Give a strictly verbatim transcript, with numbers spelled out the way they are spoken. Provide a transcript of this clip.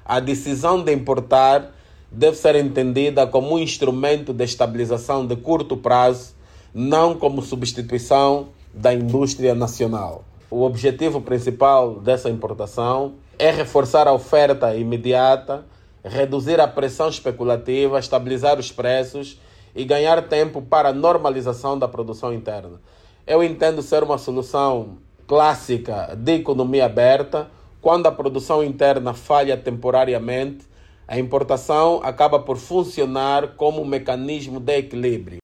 a decisão de importar deve ser entendida como um instrumento de estabilização de curto prazo, não como substituição da indústria nacional. O objetivo principal dessa importação é reforçar a oferta imediata, reduzir a pressão especulativa, estabilizar os preços e ganhar tempo para a normalização da produção interna. Eu entendo ser uma solução clássica de economia aberta. Quando a produção interna falha temporariamente, a importação acaba por funcionar como um mecanismo de equilíbrio.